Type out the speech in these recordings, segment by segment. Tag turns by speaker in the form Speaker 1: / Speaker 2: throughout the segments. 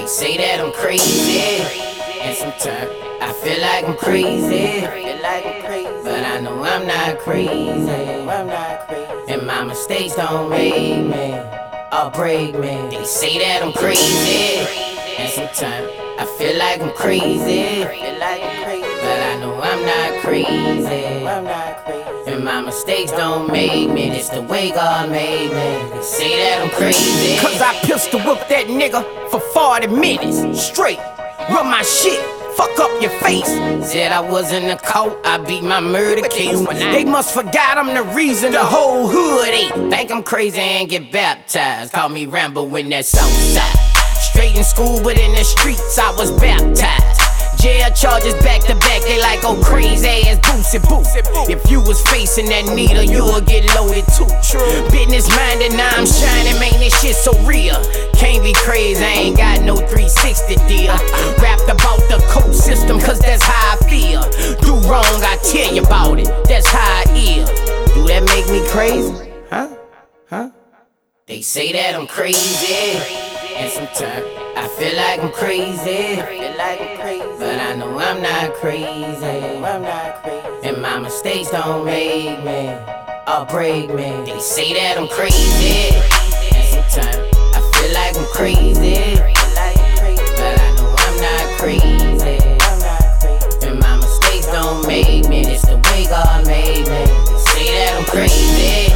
Speaker 1: say that I'm crazy, and sometimes I feel like I'm crazy, but I know I'm not crazy. And my mistakes don't make me or break me. They say that I'm crazy, and sometimes I feel like I'm crazy, but I know I'm not crazy. And my mistakes don't make me, it's the way God made me. They say that I'm crazy,
Speaker 2: cause I pistol whipped that nigga for 40 minutes straight. Run my shit, fuck up your face.
Speaker 1: Said I was in the court, I beat my murder case.
Speaker 2: They must forgot I'm the reason the whole hood ate.
Speaker 1: Think I'm crazy and get baptized. Call me Rambo in that south side. Straight in school, but in the streets I was baptized. Jail charges back to back, they like, oh, crazy ass Boosie Boo. If you was facing that needle, you would get loaded too. Business minded, now I'm shining, man, this shit so real. Can't be crazy, I ain't got no 360 deal. Rapped about the code system, cause that's how I feel. Do wrong, I tell you about it, that's how I is. Do that make me crazy? Huh? They say that I'm crazy, and sometimes I feel like I'm crazy, but I know I'm not crazy. And my mistakes don't make me or break me. They say that I'm crazy, and sometimes I feel like I'm crazy, but I know I'm not crazy. And my mistakes don't make me, it's the way God made me. They say that I'm crazy.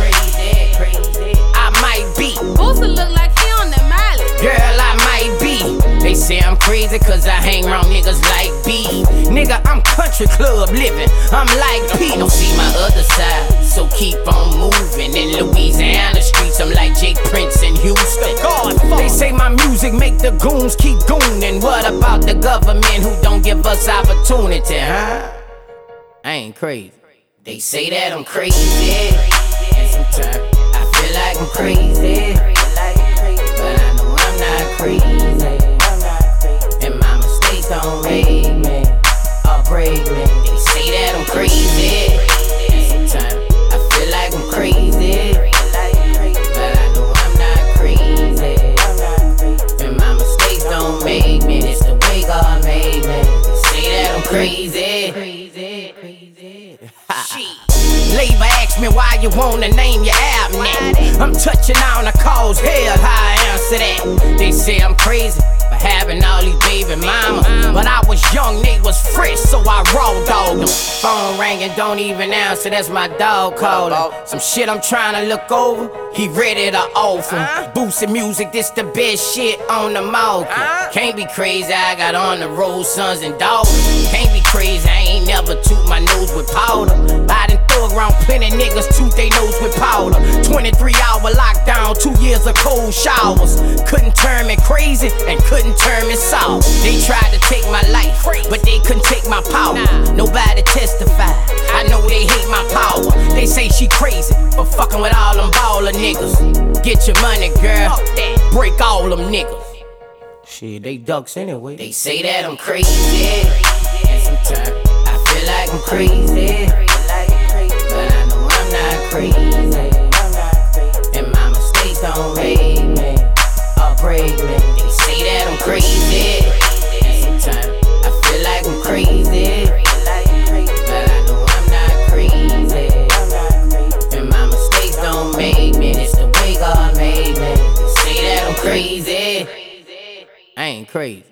Speaker 1: I might be.
Speaker 3: Boosie look like he on the mileage.
Speaker 1: Girl, I might be. They say I'm crazy cause I hang around niggas like B.
Speaker 2: Nigga, I'm country club living, I'm like P.
Speaker 1: Don't see my other side, so keep on moving. In Louisiana streets, I'm like Jake Prince in Houston.
Speaker 2: They say my music make the goons keep gooning.
Speaker 1: What about the government who don't give us opportunity, huh? I ain't crazy. They say that I'm crazy, and sometimes I feel like I'm crazy, but I know I'm not crazy. And my mistakes don't make me or break me. They say that I'm crazy, and sometimes I feel like I'm crazy, but I know I'm not crazy. And my mistakes don't make me, it's the way God made me. They say that I'm crazy.
Speaker 2: Labor asked me why you wanna name your album that. I'm touching on the cause, hell, how I answer that.
Speaker 1: They say I'm crazy for having all these baby mamas,
Speaker 2: but I was young, they was fresh, so I raw dogged them.
Speaker 1: Phone ringing, don't even answer, that's my dog calling. Some shit I'm trying to look over, he ready to offer.
Speaker 2: Boosie music, this the best shit on the market.
Speaker 1: Can't be crazy, I got on the road, sons and daughters. Can't be crazy, I ain't never toot my nose with powder.
Speaker 2: I done thug around plenty niggas, toot they nose with powder. 23-hour lockdown, 2 years of cold showers. Couldn't turn me crazy and couldn't turn me soft.
Speaker 1: They tried to take my life,
Speaker 2: but they couldn't take my power. Nobody testified, I know they hate my power. They say she crazy, but fucking with all them baller niggas.
Speaker 1: Get your money, girl,
Speaker 2: break all them niggas.
Speaker 1: Shit, they ducks anyway. They say that I'm crazy, and sometimes I feel like I'm crazy, but I know I'm not crazy. And my mistakes don't make me or break me. They say that I'm crazy, and sometimes I feel like I'm crazy, but I know I'm not crazy. And my mistakes don't make me, it's the way God made me. They say that I'm crazy. I ain't crazy.